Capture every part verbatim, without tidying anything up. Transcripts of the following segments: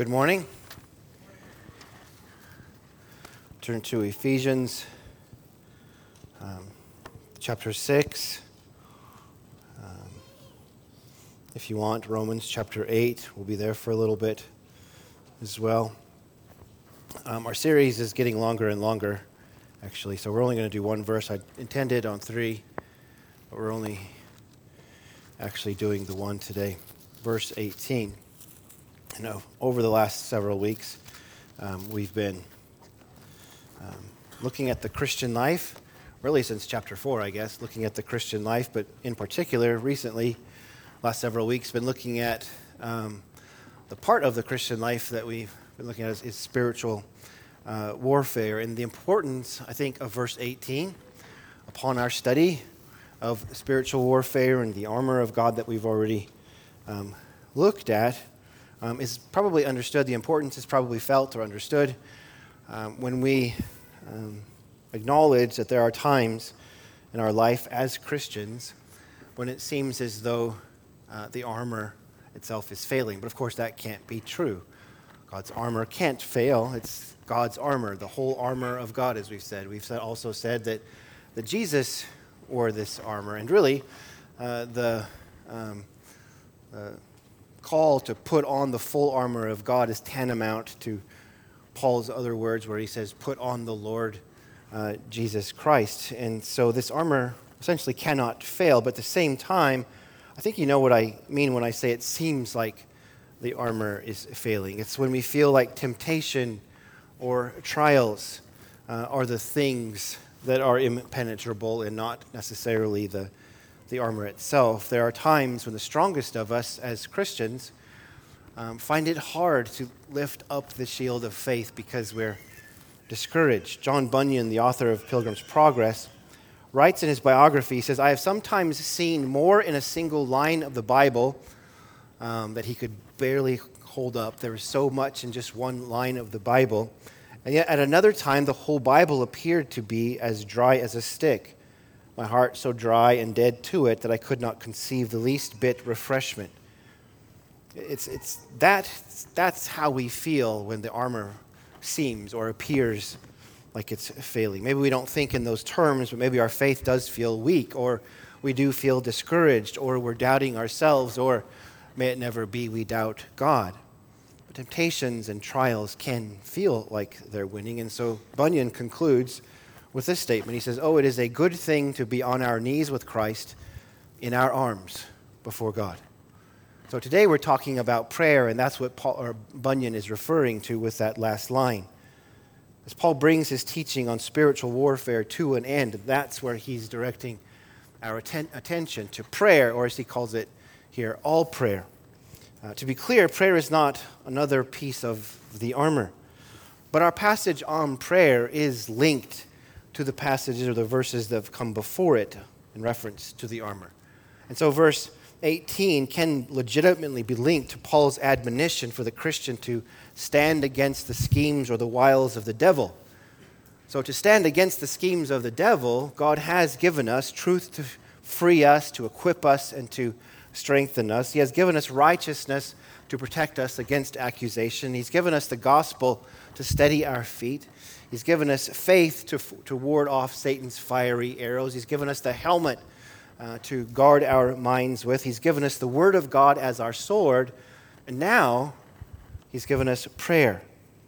Good morning. Turn to Ephesians um, chapter six. Um, if you want, Romans chapter eight. We'll be there for a little bit as well. Um, our series is getting longer and longer, actually, so we're only going to do one verse. I intended on three, but we're only actually doing the one today, verse eighteen. You know, over the last several weeks, um, we've been um, looking at the Christian life, really since chapter four, I guess, looking at the Christian life, but in particular, recently, last several weeks, been looking at um, the part of the Christian life that we've been looking at is, is spiritual uh, warfare, and the importance, I think, of verse eighteen upon our study of spiritual warfare and the armor of God that we've already um, looked at. Um, is probably understood, the importance is probably felt or understood um, when we um, acknowledge that there are times in our life as Christians when it seems as though uh, the armor itself is failing. But of course that can't be true. God's armor can't fail. It's God's armor, the whole armor of God, as we've said. We've also said that, that Jesus wore this armor, and really uh, the... Um, uh, call to put on the full armor of God is tantamount to Paul's other words where he says, put on the Lord uh, Jesus Christ. And so this armor essentially cannot fail, but at the same time, I think you know what I mean when I say it seems like the armor is failing. It's when we feel like temptation or trials uh, are the things that are impenetrable and not necessarily the the armor itself. There are times when the strongest of us as Christians um, find it hard to lift up the shield of faith because we're discouraged. John Bunyan, the author of Pilgrim's Progress, writes in his biography, he says, I have sometimes seen more in a single line of the Bible um, that he could barely hold up. There was so much in just one line of the Bible. And yet at another time, the whole Bible appeared to be as dry as a stick. My heart so dry and dead to it that I could not conceive the least bit refreshment. It's it's that that's how we feel when the armor seems or appears like it's failing. Maybe we don't think in those terms, but maybe our faith does feel weak, or we do feel discouraged, or we're doubting ourselves, or may it never be we doubt God. But temptations and trials can feel like they're winning, and so Bunyan concludes with this statement. He says, oh, it is a good thing to be on our knees with Christ in our arms before God. So today we're talking about prayer, and that's what Paul, or Bunyan is referring to with that last line. As Paul brings his teaching on spiritual warfare to an end, that's where he's directing our atten- attention to prayer, or as he calls it here, all prayer. Uh, to be clear, prayer is not another piece of the armor, but our passage on prayer is linked to the passages or the verses that have come before it in reference to the armor. And so verse eighteen can legitimately be linked to Paul's admonition for the Christian to stand against the schemes or the wiles of the devil. So to stand against the schemes of the devil, God has given us truth to free us, to equip us, and to strengthen us. He has given us righteousness to protect us against accusation. He's given us the gospel to steady our feet. He's given us faith to, to ward off Satan's fiery arrows. He's given us the helmet uh, to guard our minds with. He's given us the word of God as our sword. And now, he's given us prayer.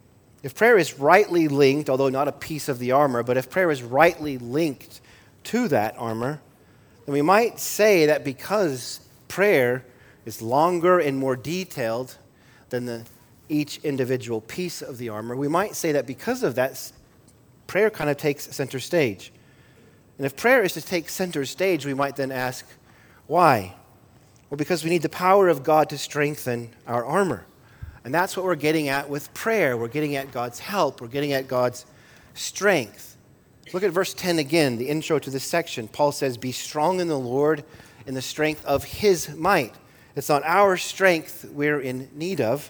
If prayer is rightly linked, although not a piece of the armor, but if prayer is rightly linked to that armor, then we might say that because prayer is longer and more detailed than the each individual piece of the armor, we might say that because of that, prayer kind of takes center stage. And if prayer is to take center stage, we might then ask, why? Well, because we need the power of God to strengthen our armor. And that's what we're getting at with prayer. We're getting at God's help. We're getting at God's strength. Look at verse ten again, the intro to this section. Paul says, be strong in the Lord in the strength of his might. It's not our strength we're in need of.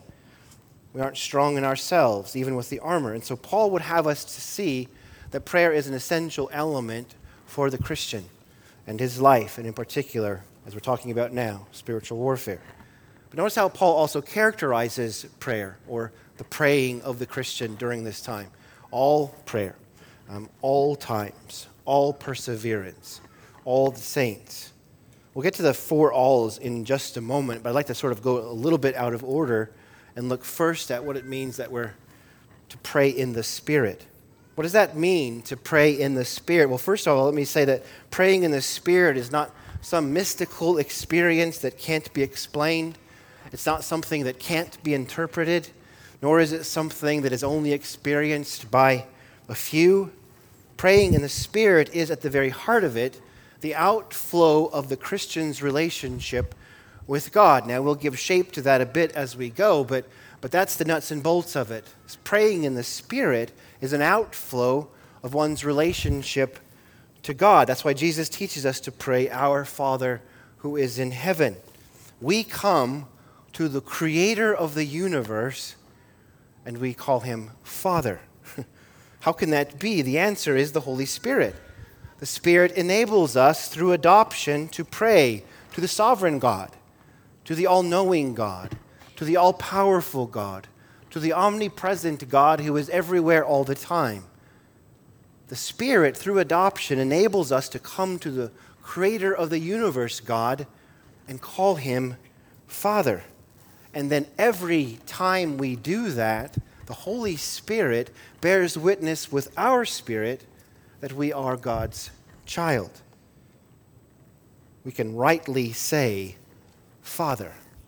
We aren't strong in ourselves, even with the armor. And so Paul would have us to see that prayer is an essential element for the Christian and his life, and in particular, as we're talking about now, spiritual warfare. But notice how Paul also characterizes prayer, or the praying of the Christian during this time. All prayer, um, all times, all perseverance, all the saints. We'll get to the four alls in just a moment, but I'd like to sort of go a little bit out of order and look first at what it means that we're to pray in the Spirit. What does that mean, to pray in the Spirit? Well, first of all, let me say that praying in the Spirit is not some mystical experience that can't be explained. It's not something that can't be interpreted, nor is it something that is only experienced by a few. Praying in the Spirit is, at the very heart of it, the outflow of the Christian's relationship with God. Now, we'll give shape to that a bit as we go, but, but that's the nuts and bolts of it. Praying in the Spirit is an outflow of one's relationship to God. That's why Jesus teaches us to pray, "Our Father who is in heaven." We come to the Creator of the universe, and we call him Father. How can that be? The answer is the Holy Spirit. The Spirit enables us through adoption to pray to the sovereign God, to the all-knowing God, to the all-powerful God, to the omnipresent God who is everywhere all the time. The Spirit, through adoption, enables us to come to the Creator of the universe, God, and call him Father. And then every time we do that, the Holy Spirit bears witness with our spirit that we are God's child. We can rightly say, Father.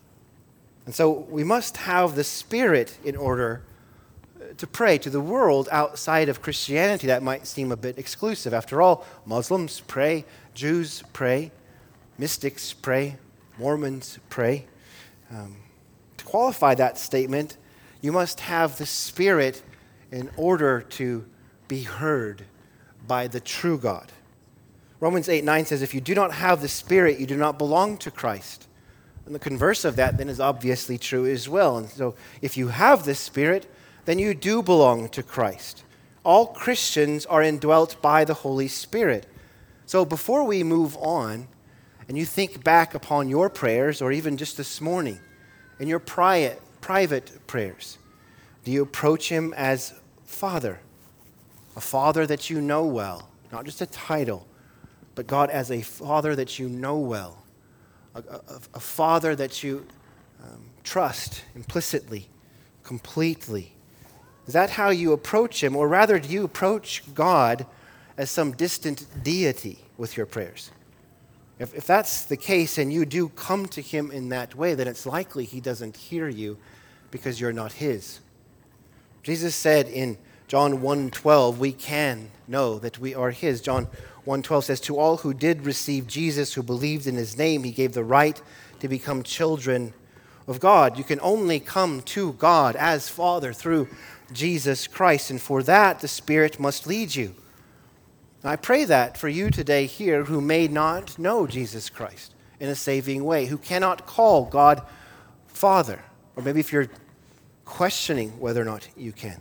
And so we must have the Spirit in order to pray. To the world outside of Christianity, that might seem a bit exclusive. After all, Muslims pray, Jews pray, mystics pray, Mormons pray. Um, to qualify that statement, you must have the Spirit in order to be heard by the true God. Romans eight nine says, if you do not have the Spirit, you do not belong to Christ. And the converse of that then is obviously true as well. And so if you have the Spirit, then you do belong to Christ. All Christians are indwelt by the Holy Spirit. So before we move on, and you think back upon your prayers, or even just this morning, in your private, private prayers, do you approach him as Father? A Father that you know well, not just a title, but God as a Father that you know well, a, a, a Father that you um, trust implicitly, completely. Is that how you approach him? Or rather, do you approach God as some distant deity with your prayers? If, if that's the case and you do come to him in that way, then it's likely he doesn't hear you because you're not his. Jesus said in John one twelve, we can know that we are his. John one twelve says, to all who did receive Jesus, who believed in his name, he gave the right to become children of God. You can only come to God as Father through Jesus Christ, and for that the Spirit must lead you. And I pray that for you today here who may not know Jesus Christ in a saving way, who cannot call God Father, or maybe if you're questioning whether or not you can.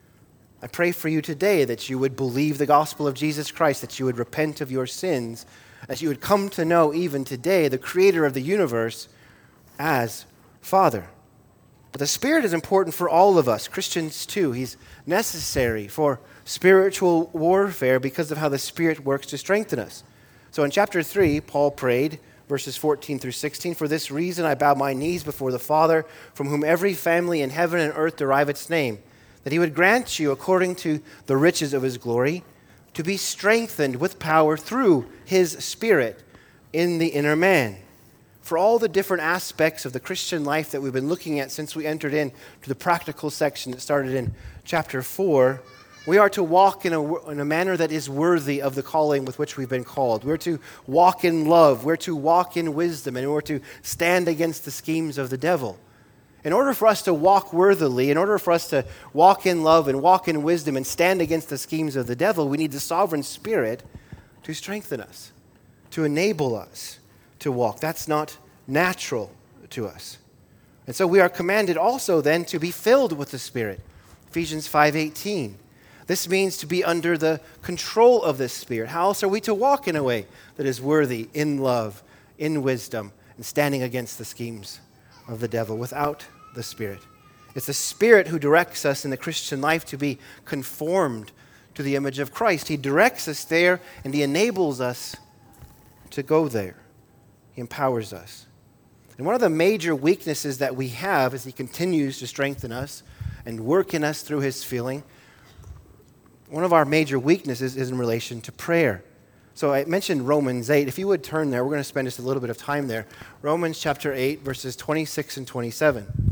I pray for you today that you would believe the gospel of Jesus Christ, that you would repent of your sins, that you would come to know even today the Creator of the universe as Father. But the Spirit is important for all of us, Christians too. He's necessary for spiritual warfare because of how the Spirit works to strengthen us. So in chapter three, Paul prayed, verses fourteen through sixteen, for this reason I bow my knees before the Father, from whom every family in heaven and earth derive its name, that he would grant you, according to the riches of his glory, to be strengthened with power through his Spirit in the inner man. For all the different aspects of the Christian life that we've been looking at since we entered into the practical section that started in chapter four, we are to walk in a, in a manner that is worthy of the calling with which we've been called. We're to walk in love. We're to walk in wisdom. And we're to stand against the schemes of the devil. In order for us to walk worthily, in order for us to walk in love and walk in wisdom and stand against the schemes of the devil, we need the sovereign Spirit to strengthen us, to enable us to walk. That's not natural to us. And so we are commanded also then to be filled with the Spirit. Ephesians five eighteen. This means to be under the control of this Spirit. How else are we to walk in a way that is worthy, in love, in wisdom, and standing against the schemes of the devil without the Spirit. It's the Spirit who directs us in the Christian life to be conformed to the image of Christ. He directs us there, and He enables us to go there. He empowers us. And one of the major weaknesses that we have as He continues to strengthen us and work in us through His filling, one of our major weaknesses is in relation to prayer. So I mentioned Romans eight. If you would turn there, we're going to spend just a little bit of time there. Romans chapter eight, verses twenty-six and twenty-seven.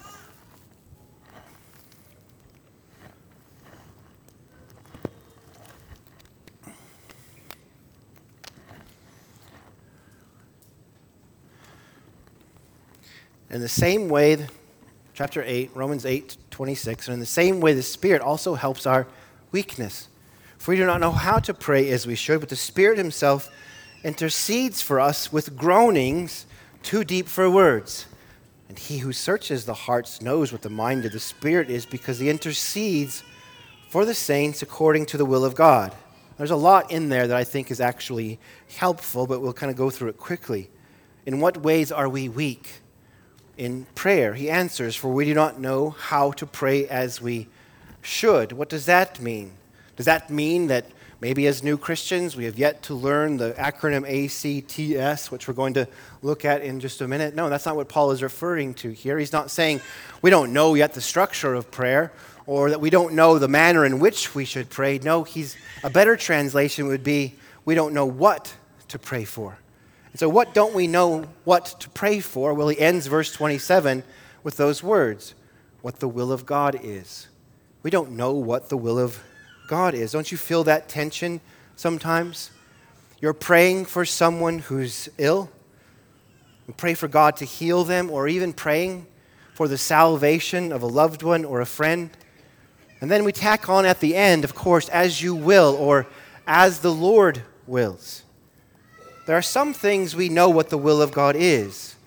In the same way, chapter eight, Romans eight, twenty-six, and in the same way the Spirit also helps our weakness. For we do not know how to pray as we should, but the Spirit Himself intercedes for us with groanings too deep for words. And He who searches the hearts knows what the mind of the Spirit is, because He intercedes for the saints according to the will of God. There's a lot in there that I think is actually helpful, but we'll kind of go through it quickly. In what ways are we weak? In prayer, He answers, for we do not know how to pray as we should. What does that mean? Does that mean that maybe as new Christians we have yet to learn the acronym A C T S, which we're going to look at in just a minute? No, that's not what Paul is referring to here. He's not saying we don't know yet the structure of prayer or that we don't know the manner in which we should pray. No, he's a better translation would be we don't know what to pray for. And so what don't we know what to pray for? Well, he ends verse twenty-seven with those words, what the will of God is. We don't know what the will of God is. Don't you feel that tension sometimes? You're praying for someone who's ill. You pray for God to heal them, or even praying for the salvation of a loved one or a friend. And then we tack on at the end, of course, as you will, or as the Lord wills. There are some things we know what the will of God is.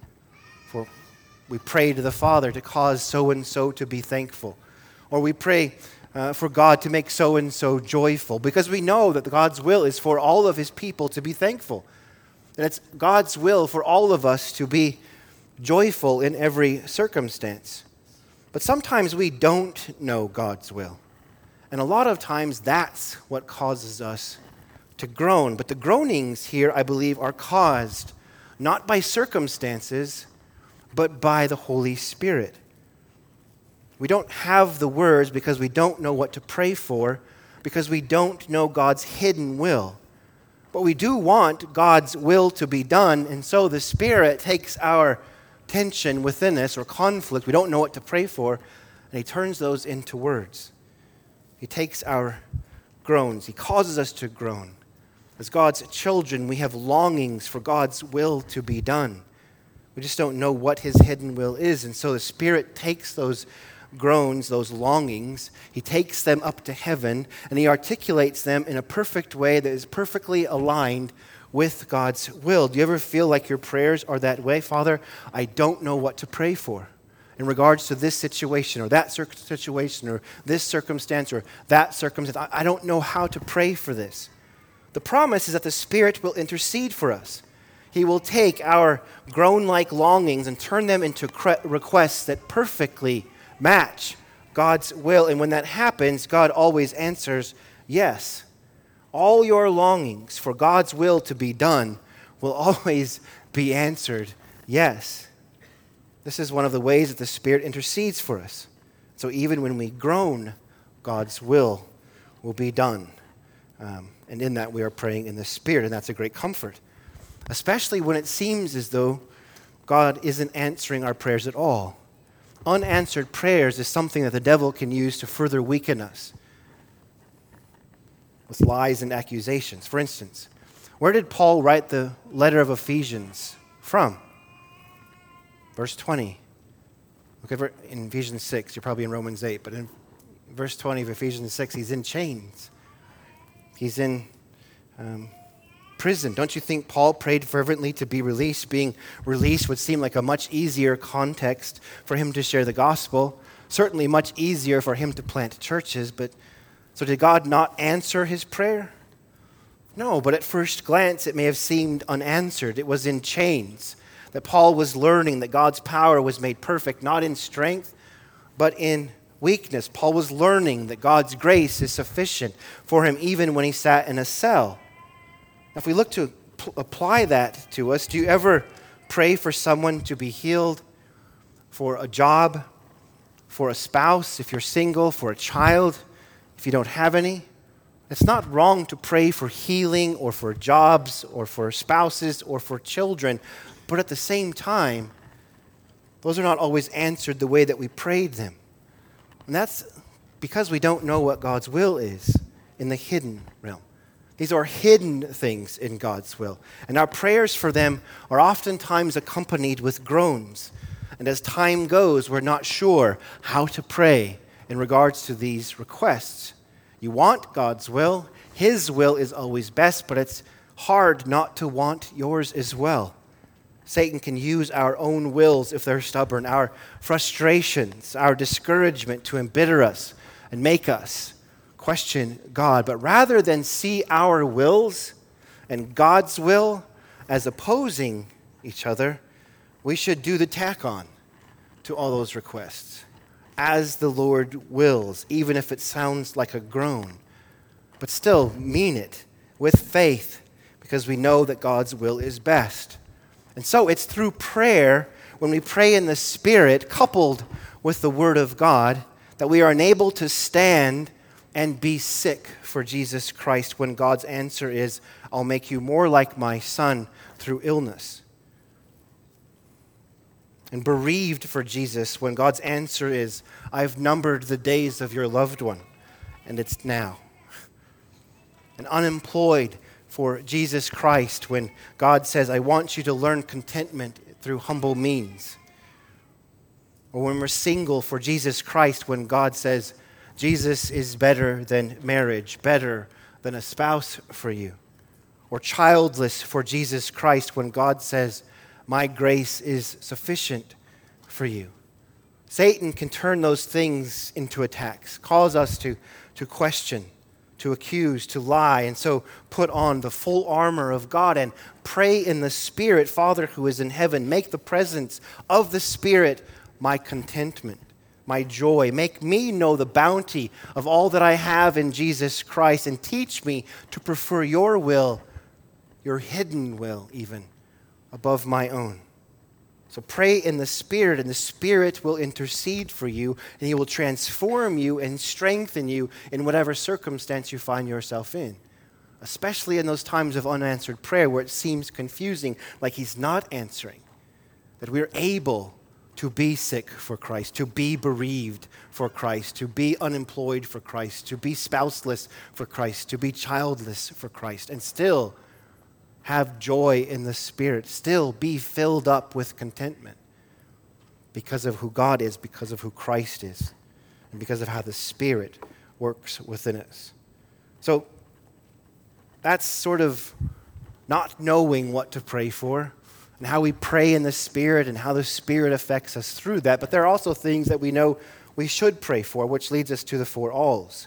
For we pray to the Father to cause so-and-so to be thankful. Or we pray uh, for God to make so-and-so joyful, because we know that God's will is for all of His people to be thankful. And it's God's will for all of us to be joyful in every circumstance. But sometimes we don't know God's will. And a lot of times that's what causes us to groan. But the groanings here, I believe, are caused not by circumstances, but by the Holy Spirit. We don't have the words because we don't know what to pray for, because we don't know God's hidden will. But we do want God's will to be done, and so the Spirit takes our tension within us, or conflict, we don't know what to pray for, and He turns those into words. He takes our groans. He causes us to groan. As God's children, we have longings for God's will to be done. We just don't know what His hidden will is, and so the Spirit takes those groans, those longings, He takes them up to heaven, and He articulates them in a perfect way that is perfectly aligned with God's will. Do you ever feel like your prayers are that way? Father, I don't know what to pray for in regards to this situation or that situation or this circumstance or that circumstance. I don't know how to pray for this. The promise is that the Spirit will intercede for us. He will take our groan-like longings and turn them into requests that perfectly match God's will. And when that happens, God always answers yes. All your longings for God's will to be done will always be answered yes. This is one of the ways that the Spirit intercedes for us. So even when we groan, God's will will be done. Um, and in that we are praying in the Spirit, and that's a great comfort. Especially when it seems as though God isn't answering our prayers at all. Unanswered prayers is something that the devil can use to further weaken us with lies and accusations. For instance, where did Paul write the letter of Ephesians from? Verse twenty. Look at in Ephesians six. You're probably in Romans eight, but in verse twenty of Ephesians six, he's in chains. He's in um, prison. Don't you think Paul prayed fervently to be released? Being released would seem like a much easier context for him to share the gospel. Certainly much easier for him to plant churches, but so did God not answer his prayer? No, but at first glance it may have seemed unanswered. It was in chains. that Paul was learning that God's power was made perfect, not in strength, but in weakness. Paul was learning that God's grace is sufficient for him even when he sat in a cell. Now, if we look to p- apply that to us, do you ever pray for someone to be healed, for a job, for a spouse, if you're single, for a child, if you don't have any? It's not wrong to pray for healing or for jobs or for spouses or for children, but at the same time, those are not always answered the way that we prayed them. And that's because we don't know what God's will is in the hidden realm. These are hidden things in God's will. And our prayers for them are oftentimes accompanied with groans. And as time goes, we're not sure how to pray in regards to these requests. You want God's will. His will is always best, but it's hard not to want yours as well. Satan can use our own wills if they're stubborn, our frustrations, our discouragement to embitter us and make us question God. But rather than see our wills and God's will as opposing each other, we should do the tack on to all those requests. As the Lord wills, even if it sounds like a groan, but still mean it with faith because we know that God's will is best. And so it's through prayer, when we pray in the Spirit, coupled with the Word of God, that we are enabled to stand and be sick for Jesus Christ when God's answer is, I'll make you more like my Son through illness. And bereaved for Jesus when God's answer is, I've numbered the days of your loved one, and it's now. And unemployed for Jesus Christ when God says, I want you to learn contentment through humble means. Or when we're single for Jesus Christ when God says, Jesus is better than marriage, better than a spouse for you. Or childless for Jesus Christ when God says, my grace is sufficient for you. Satan can turn those things into attacks, cause us to, to question, to accuse, to lie, and so put on the full armor of God and pray in the Spirit, Father who is in heaven, make the presence of the Spirit my contentment, my joy. Make me know the bounty of all that I have in Jesus Christ and teach me to prefer your will, your hidden will even, above my own. So pray in the Spirit, and the Spirit will intercede for you, and He will transform you and strengthen you in whatever circumstance you find yourself in, especially in those times of unanswered prayer where it seems confusing, like He's not answering, that we're able to be sick for Christ, to be bereaved for Christ, to be unemployed for Christ, to be spouseless for Christ, to be childless for Christ, and still have joy in the Spirit, still be filled up with contentment because of who God is, because of who Christ is, and because of how the Spirit works within us. So that's sort of not knowing what to pray for and how we pray in the Spirit and how the Spirit affects us through that. But there are also things that we know we should pray for, which leads us to the four alls.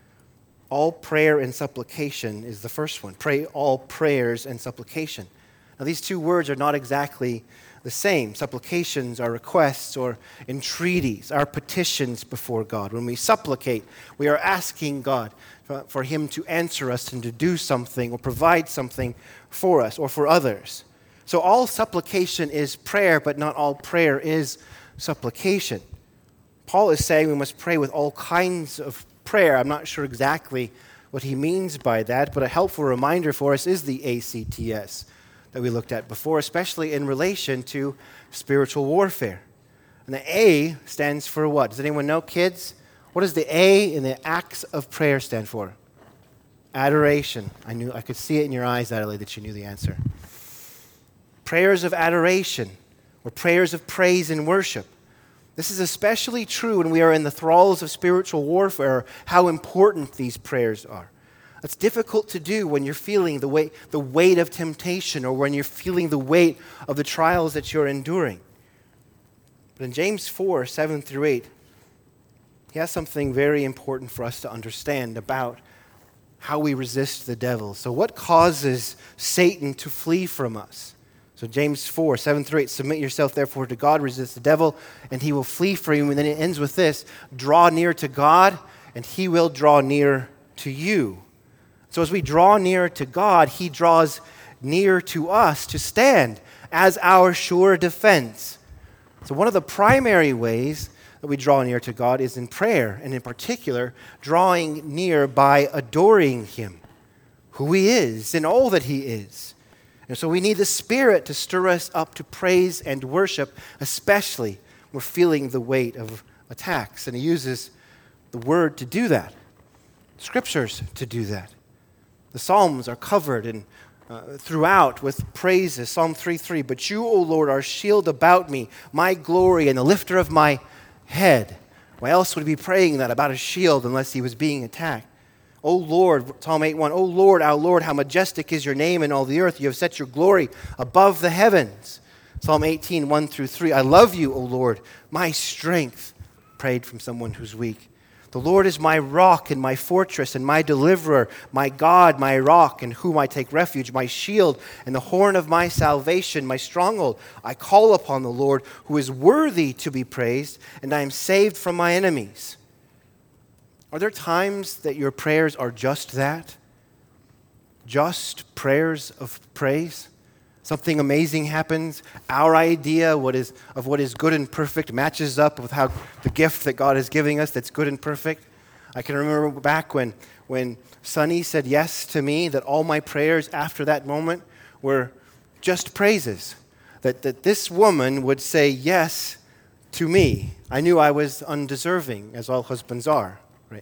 All prayer and supplication is the first one. Pray all prayers and supplication. Now, these two words are not exactly the same. Supplications are requests or entreaties, our petitions before God. When we supplicate, we are asking God for, for Him to answer us and to do something or provide something for us or for others. So all supplication is prayer, but not all prayer is supplication. Paul is saying we must pray with all kinds of prayer. I'm not sure exactly what he means by that, but a helpful reminder for us is the A C T S that we looked at before, especially in relation to spiritual warfare. And the A stands for what? Does anyone know, kids? What does the A in the acts of prayer stand for? Adoration. I knew I could see it in your eyes, Adelaide, that you knew the answer. Prayers of adoration, or prayers of praise and worship. This is especially true when we are in the thralls of spiritual warfare, how important these prayers are. It's difficult to do when you're feeling the weight, the weight of temptation or when you're feeling the weight of the trials that you're enduring. But in James four, seven through eight, he has something very important for us to understand about how we resist the devil. So what causes Satan to flee from us? So James four, seven through eight, submit yourself therefore to God, resist the devil, and he will flee from you. And then it ends with this, draw near to God, and he will draw near to you. So as we draw near to God, he draws near to us to stand as our sure defense. So one of the primary ways that we draw near to God is in prayer, and in particular, drawing near by adoring him, who he is and all that he is. And so we need the Spirit to stir us up to praise and worship, especially when we're feeling the weight of attacks. And he uses the Word to do that, Scriptures to do that. The Psalms are covered and uh, throughout with praises. Psalm three three, but you, O Lord, are a shield about me, my glory and the lifter of my head. Why else would he be praying that about a shield unless he was being attacked? O Lord, Psalm eight one, O Lord, our Lord, how majestic is your name in all the earth. You have set your glory above the heavens. Psalm eighteen, one through three, I love you, O Lord, my strength. Prayed from someone who's weak. The Lord is my rock and my fortress and my deliverer, my God, my rock, in whom I take refuge, my shield and the horn of my salvation, my stronghold. I call upon the Lord, who is worthy to be praised, and I am saved from my enemies. Are there times that your prayers are just that? Just prayers of praise? Something amazing happens. Our idea what is, of what is good and perfect matches up with how the gift that God is giving us that's good and perfect. I can remember back when, when Sonny said yes to me, that all my prayers after that moment were just praises. That, that this woman would say yes to me. I knew I was undeserving, as all husbands are.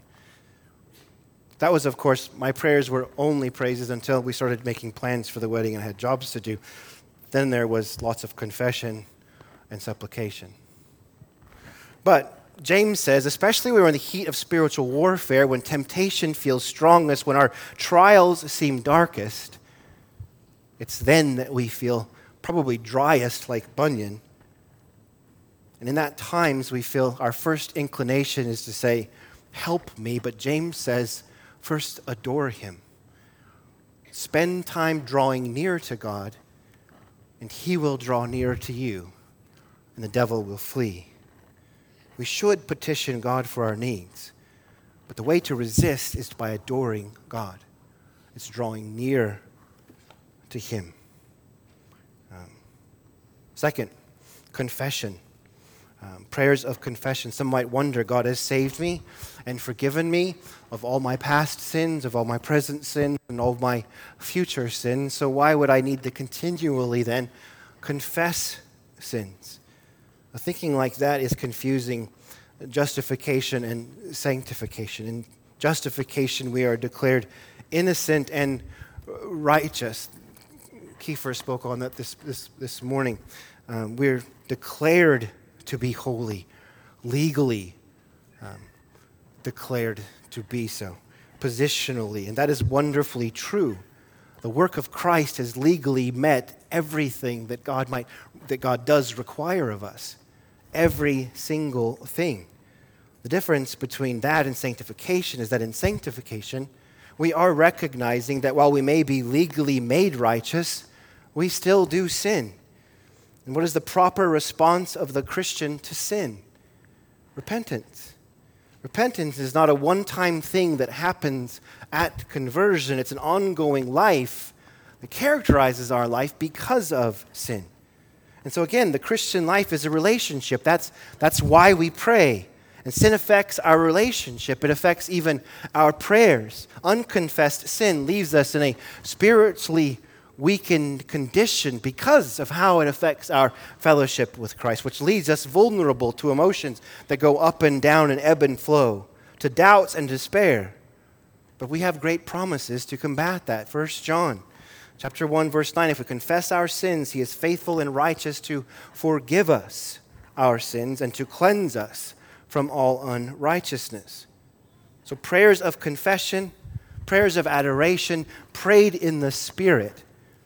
That was, of course, my prayers were only praises until we started making plans for the wedding and I had jobs to do. Then there was lots of confession and supplication. But James says, especially when we're in the heat of spiritual warfare, when temptation feels strongest, when our trials seem darkest, it's then that we feel probably driest like Bunyan. And in that times, we feel our first inclination is to say, help me. But James says, first, adore him. Spend time drawing near to God, and he will draw near to you, and the devil will flee. We should petition God for our needs, but the way to resist is by adoring God. It's drawing near to him. Um, second, confession. Um, prayers of confession. Some might wonder, God has saved me and forgiven me of all my past sins, of all my present sins, and all of my future sins. So why would I need to continually then confess sins? A thinking like that is confusing justification and sanctification. In justification, we are declared innocent and righteous. Kiefer spoke on that this, this, this morning. Um, we're declared to be holy, legally um, declared to be so, positionally, and that is wonderfully true. The work of Christ has legally met everything that God might, that God does require of us, every single thing. The difference between that and sanctification is that in sanctification, we are recognizing that while we may be legally made righteous, we still do sin. And what is the proper response of the Christian to sin? Repentance. Repentance is not a one-time thing that happens at conversion. It's an ongoing life that characterizes our life because of sin. And so again, the Christian life is a relationship. That's, that's why we pray. And sin affects our relationship. It affects even our prayers. Unconfessed sin leaves us in a spiritually weakened condition because of how it affects our fellowship with Christ, which leaves us vulnerable to emotions that go up and down and ebb and flow, to doubts and despair. But we have great promises to combat that. First John chapter one, verse nine, if we confess our sins, he is faithful and righteous to forgive us our sins and to cleanse us from all unrighteousness. So prayers of confession, prayers of adoration, prayed in the Spirit.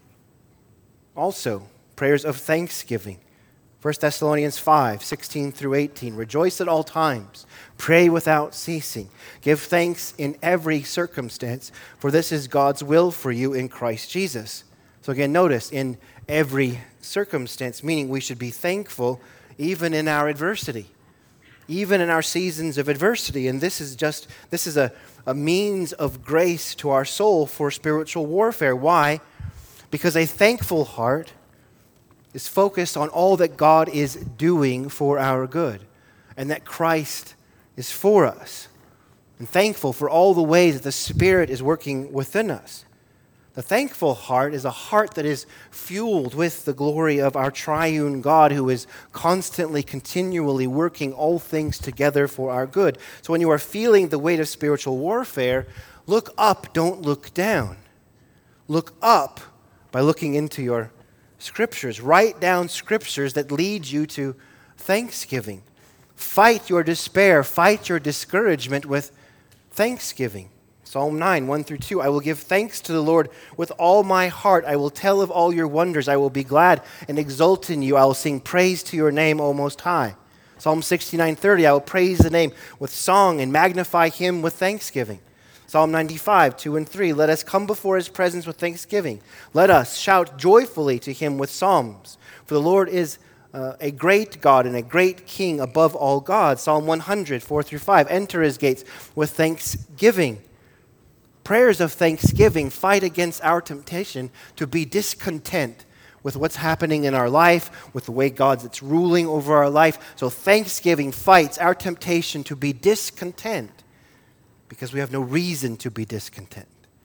Also, prayers of thanksgiving. First Thessalonians five, sixteen through eighteen. Rejoice at all times. Pray without ceasing. Give thanks in every circumstance, for this is God's will for you in Christ Jesus. So again, notice, in every circumstance, meaning we should be thankful even in our adversity, even in our seasons of adversity. And this is just, this is a, a means of grace to our soul for spiritual warfare. Why? Because a thankful heart is focused on all that God is doing for our good and that Christ is for us, and thankful for all the ways that the Spirit is working within us. The thankful heart is a heart that is fueled with the glory of our triune God, who is constantly, continually working all things together for our good. So when you are feeling the weight of spiritual warfare, look up, don't look down. Look up by looking into your scriptures. Write down scriptures that lead you to thanksgiving. Fight your despair, fight your discouragement with thanksgiving. Psalm nine, one through two, I will give thanks to the Lord with all my heart. I will tell of all your wonders. I will be glad and exult in you. I will sing praise to your name, O Most High. Psalm sixty-nine, thirty, I will praise the name with song and magnify him with thanksgiving. Psalm ninety-five, two and three, let us come before his presence with thanksgiving. Let us shout joyfully to him with psalms. For the Lord is Uh, a great God and a great King above all gods. Psalm one hundred, four through five. Enter his gates with thanksgiving. Prayers of thanksgiving fight against our temptation to be discontent with what's happening in our life, with the way God's ruling over our life. So thanksgiving fights our temptation to be discontent because we have no reason to be discontent.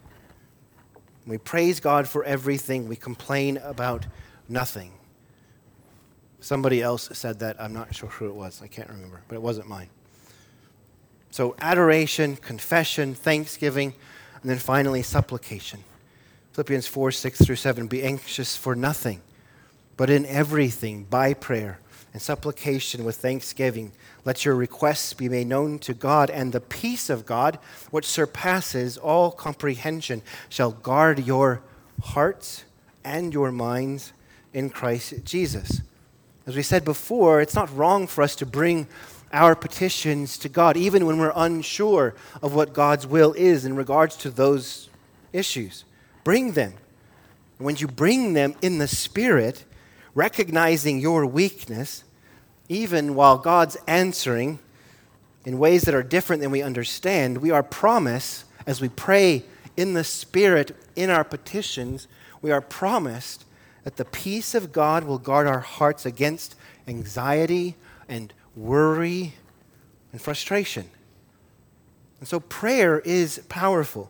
We praise God for everything. We complain about nothing. Somebody else said that. I'm not sure who it was. I can't remember, but it wasn't mine. So adoration, confession, thanksgiving, and then finally supplication. Philippians four, six through seven, be anxious for nothing, but in everything by prayer and supplication with thanksgiving, let your requests be made known to God, and the peace of God, which surpasses all comprehension, shall guard your hearts and your minds in Christ Jesus. As we said before, it's not wrong for us to bring our petitions to God, even when we're unsure of what God's will is in regards to those issues. Bring them. And when you bring them in the Spirit, recognizing your weakness, even while God's answering in ways that are different than we understand, we are promised, as we pray in the Spirit in our petitions, we are promised that the peace of God will guard our hearts against anxiety and worry and frustration. And so prayer is powerful,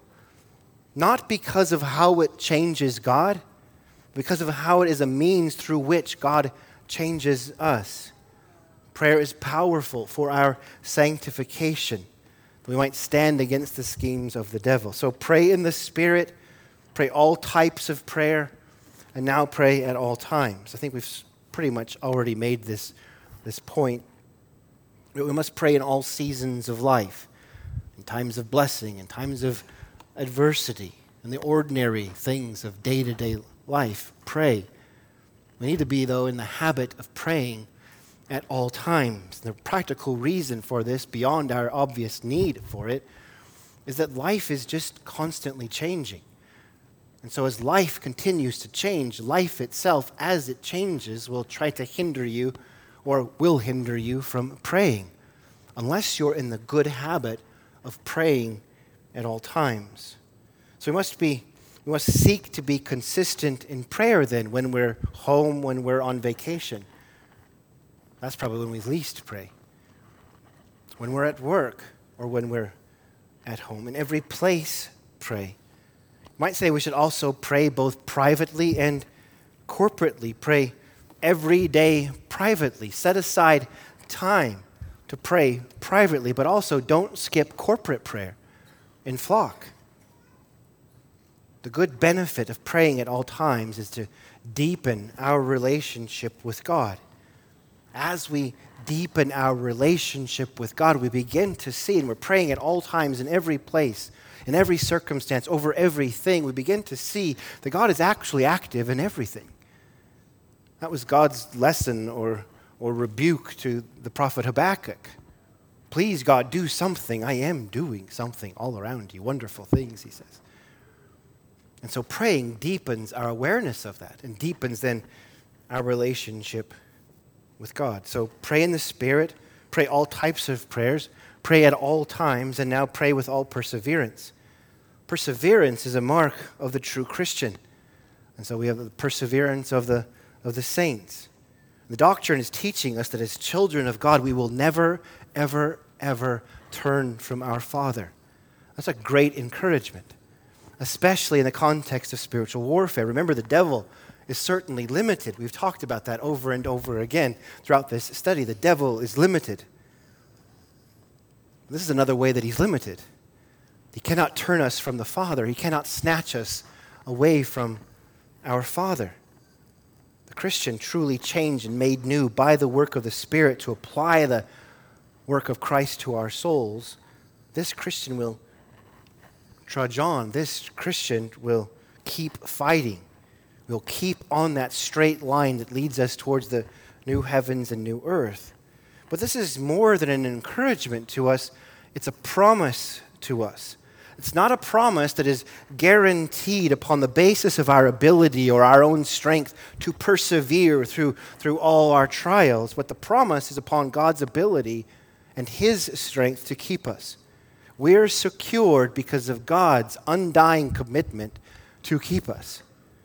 not because of how it changes God, because of how it is a means through which God changes us. Prayer is powerful for our sanctification. We might stand against the schemes of the devil. So pray in the Spirit, pray all types of prayer, and now pray at all times. I think we've pretty much already made this, this point. We must pray in all seasons of life, in times of blessing, in times of adversity, in the ordinary things of day-to-day life. Pray. We need to be, though, in the habit of praying at all times. The practical reason for this, beyond our obvious need for it, is that life is just constantly changing. And so as life continues to change, life itself, as it changes, will try to hinder you or will hinder you from praying, unless you're in the good habit of praying at all times. So we must be, we must seek to be consistent in prayer then, when we're home, when we're on vacation. That's probably when we least pray. When we're at work or when we're at home. In every place, pray. You might say we should also pray both privately and corporately. Pray every day privately. Set aside time to pray privately, but also don't skip corporate prayer in flock. The good benefit of praying at all times is to deepen our relationship with God. As we deepen our relationship with God, we begin to see, and we're praying at all times in every place, in every circumstance, over everything, we begin to see that God is actually active in everything. That was God's lesson or, or rebuke to the prophet Habakkuk. Please, God, do something. I am doing something all around you. Wonderful things, he says. And so praying deepens our awareness of that and deepens then our relationship with God. So pray in the Spirit, pray all types of prayers, pray at all times, and now pray with all perseverance. Perseverance is a mark of the true Christian. And so we have the perseverance of the, of the saints. The doctrine is teaching us that as children of God, we will never, ever, ever turn from our Father. That's a great encouragement, especially in the context of spiritual warfare. Remember, the devil is certainly limited. We've talked about that over and over again throughout this study. The devil is limited. This is another way that he's limited. He cannot turn us from the Father. He cannot snatch us away from our Father. The Christian, truly changed and made new by the work of the Spirit to apply the work of Christ to our souls, this Christian will trudge on. This Christian will keep fighting. We'll keep on that straight line that leads us towards the new heavens and new earth. But this is more than an encouragement to us. It's a promise to us. It's not a promise that is guaranteed upon the basis of our ability or our own strength to persevere through, through all our trials, but the promise is upon God's ability and His strength to keep us. We're secured because of God's undying commitment to keep us,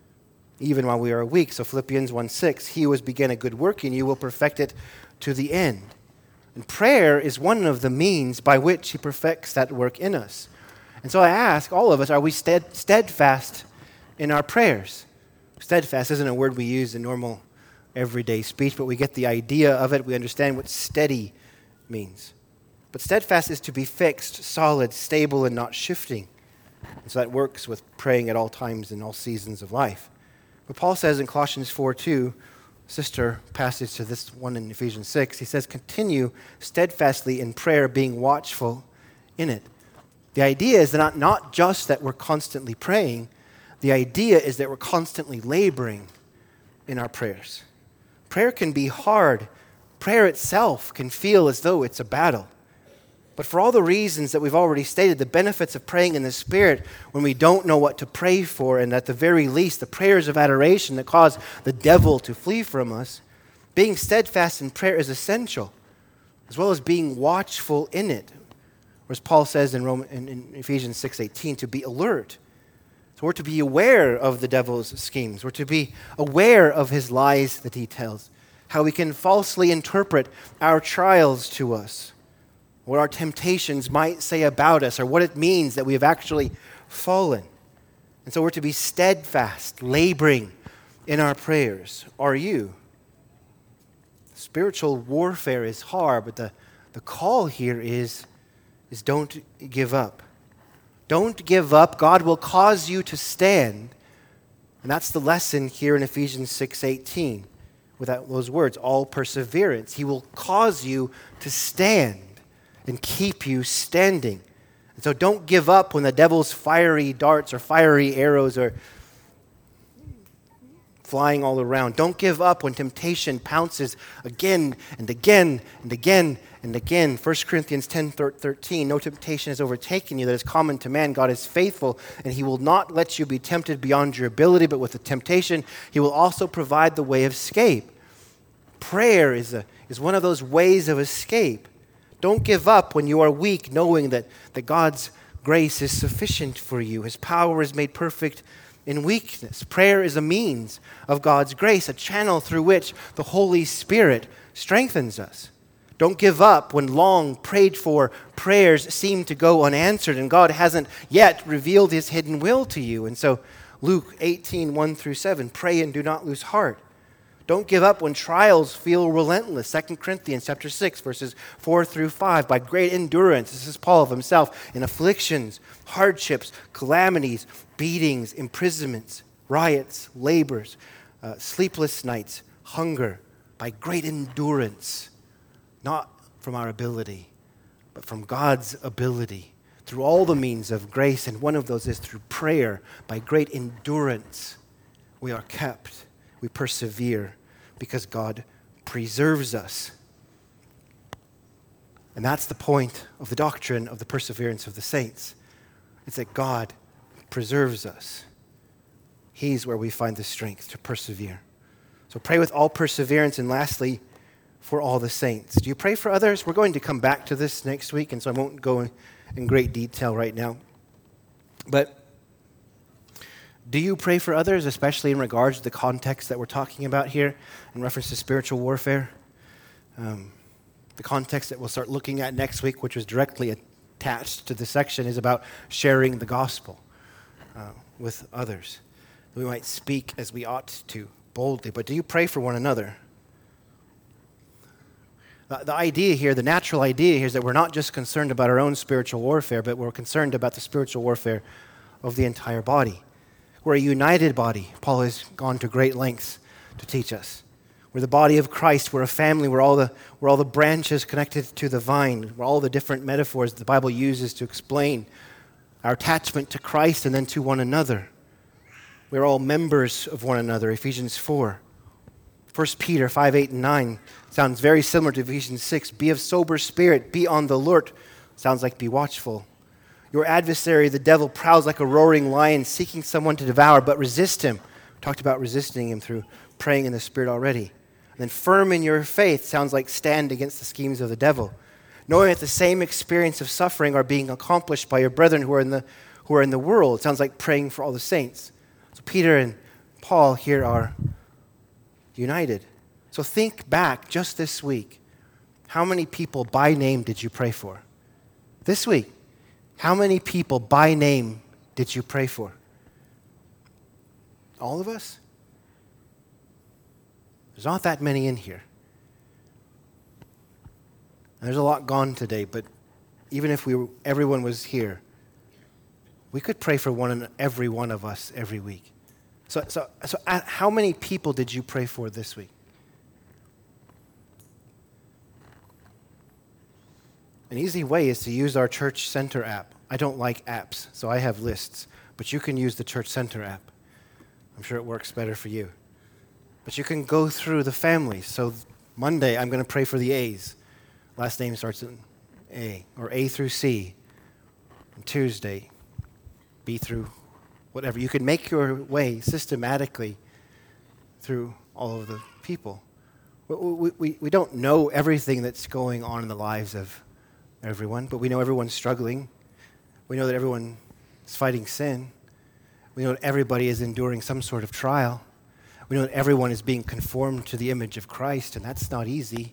even while we are weak. So Philippians one six, He who has begun a good work in you will perfect it to the end. And prayer is one of the means by which He perfects that work in us. And so I ask all of us, are we stead, steadfast in our prayers? Steadfast isn't a word we use in normal everyday speech, but we get the idea of it. We understand what steady means. But steadfast is to be fixed, solid, stable, and not shifting. And so that works with praying at all times in all seasons of life. But Paul says in Colossians four two, sister passage to this one in Ephesians six, he says, continue steadfastly in prayer, being watchful in it. The idea is not, not just that we're constantly praying. The idea is that we're constantly laboring in our prayers. Prayer can be hard. Prayer itself can feel as though it's a battle. But for all the reasons that we've already stated, the benefits of praying in the Spirit when we don't know what to pray for, and at the very least, the prayers of adoration that cause the devil to flee from us, being steadfast in prayer is essential, as well as being watchful in it. Or as Paul says in, Roman, in, in Ephesians six eighteen, to be alert. So we're to be aware of the devil's schemes. We're to be aware of his lies that he tells, how he can falsely interpret our trials to us, what our temptations might say about us, or what it means that we have actually fallen. And so we're to be steadfast, laboring in our prayers. Are you? Spiritual warfare is hard, but the, the call here is, is don't give up. Don't give up. God will cause you to stand. And that's the lesson here in Ephesians six eighteen. Without those words, all perseverance. He will cause you to stand and keep you standing. And so don't give up when the devil's fiery darts or fiery arrows are flying all around. Don't give up when temptation pounces again and again and again and again. First Corinthians ten thirteen, no temptation has overtaken you that is common to man. God is faithful, and He will not let you be tempted beyond your ability, but with the temptation, He will also provide the way of escape. Prayer is, a, is one of those ways of escape. Don't give up when you are weak, knowing that, that God's grace is sufficient for you. His power is made perfect in weakness. Prayer is a means of God's grace, a channel through which the Holy Spirit strengthens us. Don't give up when long prayed for prayers seem to go unanswered and God hasn't yet revealed His hidden will to you. And so Luke eighteen, one through seven, pray and do not lose heart. Don't give up when trials feel relentless. Second Corinthians chapter six, verses four through five. By great endurance, this is Paul of himself, in afflictions, hardships, calamities, beatings, imprisonments, riots, labors, uh, sleepless nights, hunger, by great endurance, not from our ability, but from God's ability, through all the means of grace, and one of those is through prayer. By great endurance, we are kept, we persevere, because God preserves us. And that's the point of the doctrine of the perseverance of the saints. It's that God preserves us. He's where we find the strength to persevere. So pray with all perseverance, and lastly, for all the saints. Do you pray for others? We're going to come back to this next week, and so I won't go in great detail right now. But do you pray for others, especially in regards to the context that we're talking about here in reference to spiritual warfare? Um, the context that we'll start looking at next week, which was directly attached to the section, is about sharing the gospel uh, with others. We might speak as we ought to, boldly, but do you pray for one another? The, the idea here, the natural idea here, is that we're not just concerned about our own spiritual warfare, but we're concerned about the spiritual warfare of the entire body. We're a united body. Paul has gone to great lengths to teach us. We're the body of Christ. We're a family. We're all the, we're all the branches connected to the vine. We're all the different metaphors the Bible uses to explain our attachment to Christ and then to one another. We're all members of one another, Ephesians four. First Peter five, eight, and nine sounds very similar to Ephesians six. Be of sober spirit. Be on the alert. Sounds like be watchful. Your adversary, the devil, prowls like a roaring lion, seeking someone to devour, but resist him. We talked about resisting him through praying in the Spirit already. And then firm in your faith sounds like stand against the schemes of the devil. Knowing that the same experience of suffering are being accomplished by your brethren who are in the, who are in the world. It sounds like praying for all the saints. So Peter and Paul here are united. So think back just this week. How many people by name did you pray for? This week. How many people by name did you pray for? All of us? There's not that many in here. There's a lot gone today, but even if we were, everyone was here, we could pray for one and every one of us every week. So, so, so how many people did you pray for this week? An easy way is to use our Church Center app. I don't like apps, so I have lists, but you can use the Church Center app. I'm sure it works better for you. But you can go through the families. So Monday, I'm going to pray for the A's. Last name starts in A, or A through C. And Tuesday, B through whatever. You can make your way systematically through all of the people. We, we, we don't know everything that's going on in the lives of everyone, but we know everyone's struggling. We know that everyone is fighting sin. We know that everybody is enduring some sort of trial. We know that everyone is being conformed to the image of Christ, and that's not easy.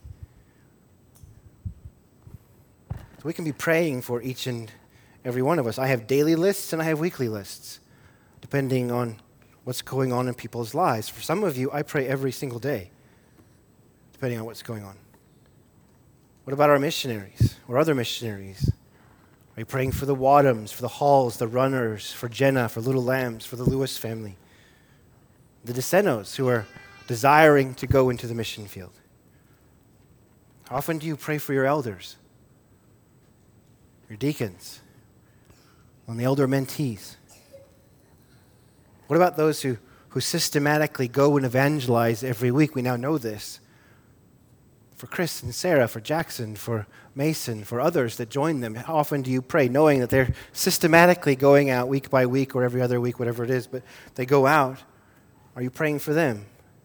So we can be praying for each and every one of us. I have daily lists and I have weekly lists, depending on what's going on in people's lives. For some of you, I pray every single day, depending on what's going on. What about our missionaries or other missionaries? Are you praying for the Wadhams, for the Halls, the Runners, for Jenna, for Little Lambs, for the Lewis family? The DeSenos who are desiring to go into the mission field. How often do you pray for your elders, your deacons, and the elder mentees? What about those who, who systematically go and evangelize every week? We now know this. For Chris and Sarah, for Jackson, for Mason, for others that join them, how often do you pray knowing that they're systematically going out week by week or every other week, whatever it is, but they go out? Are you praying for them?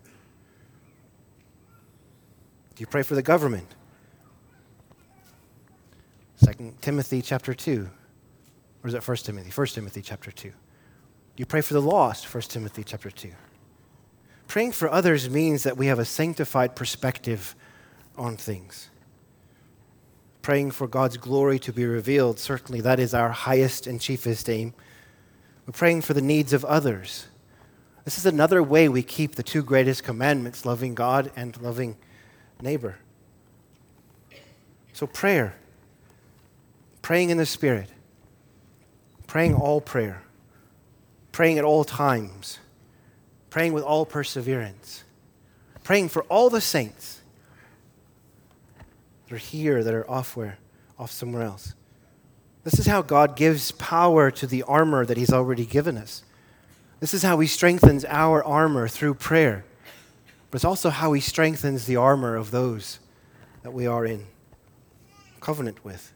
Do you pray for the government? Second Timothy chapter two. Or is it First Timothy? First Timothy chapter two. Do you pray for the lost? First Timothy chapter two. Praying for others means that we have a sanctified perspective on things. Praying for God's glory to be revealed, certainly that is our highest and chiefest aim. We're praying for the needs of others. This is another way we keep the two greatest commandments, loving God and loving neighbor. So prayer, praying in the Spirit, praying all prayer, praying at all times, praying with all perseverance, praying for all the saints that are here, that are off where, off somewhere else. This is how God gives power to the armor that He's already given us. This is how He strengthens our armor through prayer. But it's also how He strengthens the armor of those that we are in covenant with.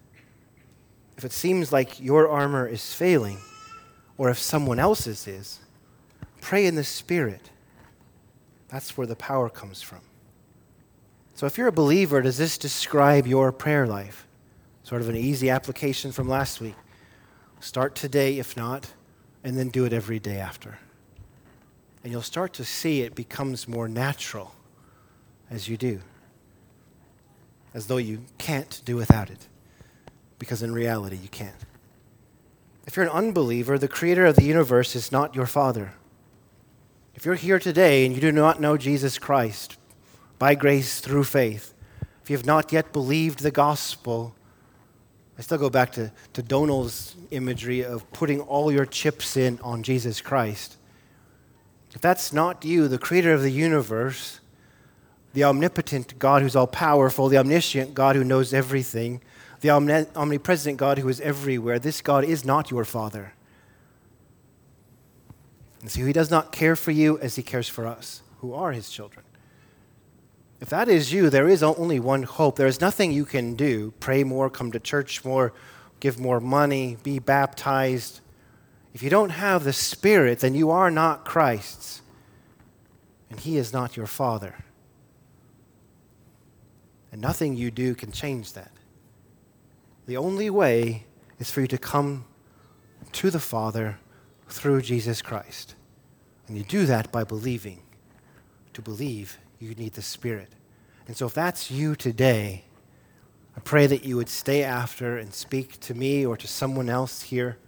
If it seems like your armor is failing, or if someone else's is, Pray in the Spirit. That's where the power comes from. So if you're a believer, does this describe your prayer life? Sort of an easy application from last week. Start today, if not, and then do it every day after. And you'll start to see it becomes more natural as you do. As though you can't do without it. Because in reality, you can't. If you're an unbeliever, the creator of the universe is not your father. If you're here today and you do not know Jesus Christ by grace through faith, if you have not yet believed the gospel, I still go back to, to Donald's imagery of putting all your chips in on Jesus Christ. If that's not you, the creator of the universe, the omnipotent God who's all-powerful, the omniscient God who knows everything, the omni- omnipresent God who is everywhere, this God is not your father. And so he does not care for you as he cares for us, who are his children. If that is you, there is only one hope. There is nothing you can do. Pray more, come to church more, give more money, be baptized. If you don't have the Spirit, then you are not Christ's. And he is not your Father. And nothing you do can change that. The only way is for you to come to the Father through Jesus Christ. And you do that by believing. To believe, you need the Spirit. And so if that's you today, I pray that you would stay after and speak to me or to someone else here.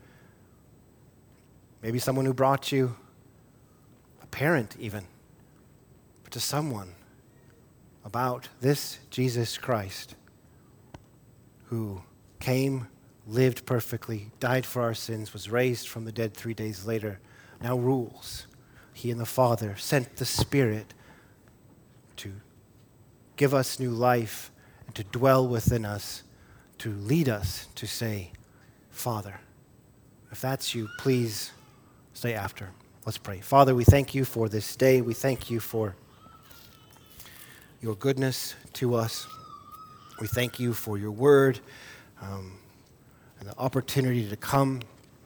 Maybe someone who brought you, a parent even, but to someone about this Jesus Christ who came, lived perfectly, died for our sins, was raised from the dead three days later, now rules. He and the Father sent the Spirit to give us new life and to dwell within us, to lead us to say, Father. If that's you, please stay after. Let's pray. Father, we thank you for this day. We thank you for your goodness to us. We thank you for your word um, and the opportunity to come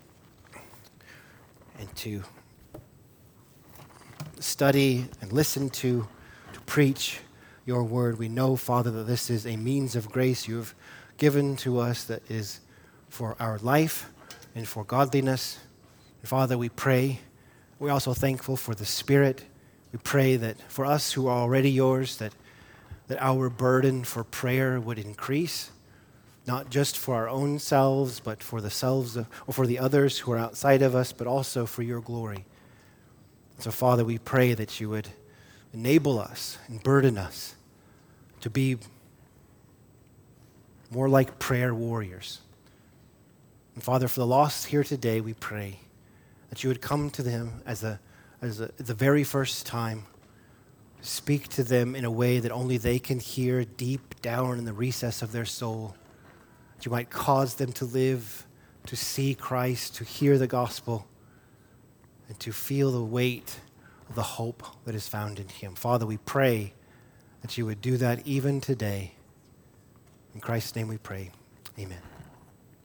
and to study and listen to, to preach your word. We know, Father, that this is a means of grace you have given to us that is for our life and for godliness. And Father, we pray. We're also thankful for the Spirit. We pray that for us who are already yours, that, that our burden for prayer would increase, not just for our own selves, but for the selves of, or for the others who are outside of us, but also for your glory. So, Father, we pray that you would enable us and burden us to be more like prayer warriors. And Father, for the lost here today, we pray that you would come to them as a as a, the very first time, speak to them in a way that only they can hear deep down in the recess of their soul. That you might cause them to live, to see Christ, to hear the gospel, and to feel the weight of the hope that is found in him. Father, we pray that you would do that even today. In Christ's name we pray. Amen.